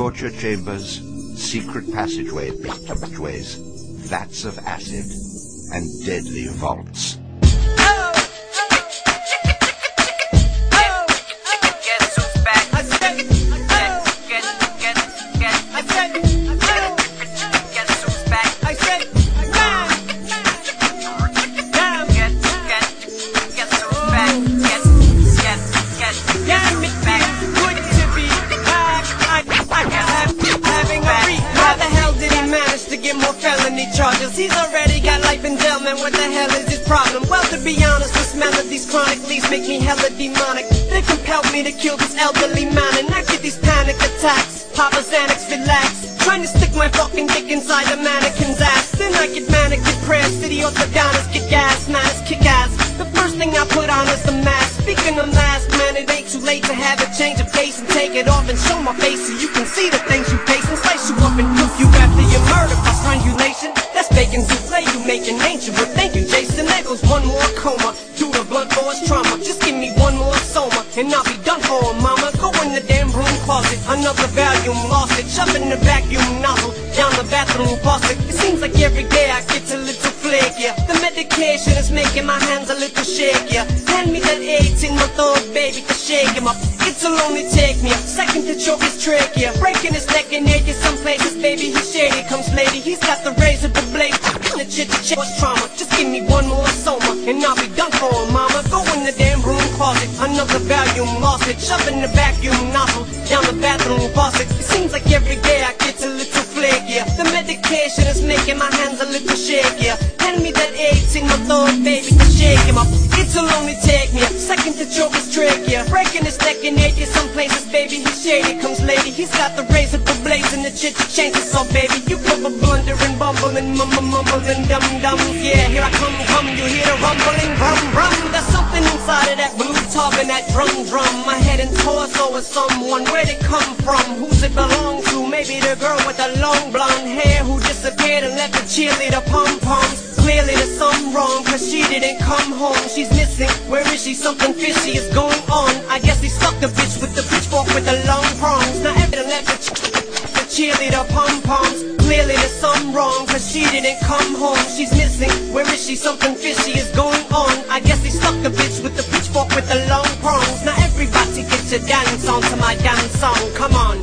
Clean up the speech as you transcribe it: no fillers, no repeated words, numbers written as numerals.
torture chambers, secret passageways, vats of acid, and deadly vaults. More felony charges. He's already got life in jail, man. What the hell is his problem? Well, to be honest, the smell of these chronic leaves make me hella demonic. They compelled me to kill this elderly man, and I get these panic attacks. Papa Xanax, relax. Trying to stick my fucking dick inside a mannequin's ass. Then I get manic depressed. City orthodontists get gas, man, it's kick ass. The first thing I put on is the mask. Speaking of mask, man, it ain't too late to have a change of pace and take it off and show my face so you can see the things you face and slice you up and cook you after your murder by strangulation. That's bacon souffle you making ancient. But thank you, Jason. There goes one more coma due to blunt force trauma. Just give me one more soma and I'll be done for, mama. Go in the damn room closet. Another volume lost it. Shove in the vacuum nozzle down the bathroom faucet. It seems like every day I get a little flakier. The medication is making my hands a little shakier. Hand me that 18-month-old baby to shake him up. It'll only take me a second to choke his trachea. Breaking his neck and naked some places, baby, he's shady. Comes lady, he's got the razor, the blade. The chit-chat was trauma. Just give me one more soma and I'll be done for, mama. Go in the damn room closet. Another volume lost it. Shove in the vacuum nozzle down the bathroom faucet. It seems like every day I get a little flakier. The medication is making my hands a little shakier. Hand me that 18-month-old baby to shake him up. It'll only take me a second to choke his trachea. Breaking his neck and naked some places, baby, he's shady. Comes lady, he's got the razor, the blades, and the chit to change it. So baby, you cover blundering, bumbling, mumbling, dum-dum. Yeah, here I come, you hear the rumbling, rum. There's something inside of that blue tub and that drum. My head and torso is someone. Where'd it come from? Who's it belong to? Maybe the girl with the long blonde hair who disappeared and left the cheerleader pom-poms. Clearly there's something wrong, cause she didn't come home. She's missing, where is she? Something fishy is going on. I guess he stuck the bitch with the pitchfork with the long prongs. Now everything left the cheerleader pom-poms. Clearly there's something wrong, cause she didn't come home. She's missing, where is she? Something fishy is going on. I guess he stuck the bitch with the pitchfork with the long prongs. Now everybody get your dance on to my dance song, come on.